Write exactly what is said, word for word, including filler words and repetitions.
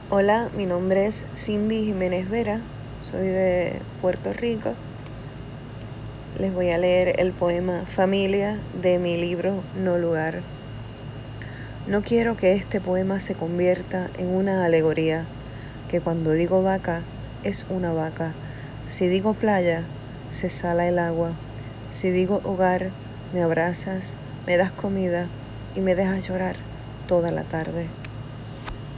Hola, mi nombre es Cindy Jiménez Vera, soy de Puerto Rico. Les voy a leer el poema Familia de mi libro No Lugar. No quiero que este poema se convierta en una alegoría, que cuando digo vaca es una vaca. Si digo playa, se sala el agua. Si digo hogar, me abrazas, me das comida y me dejas llorar toda la tarde.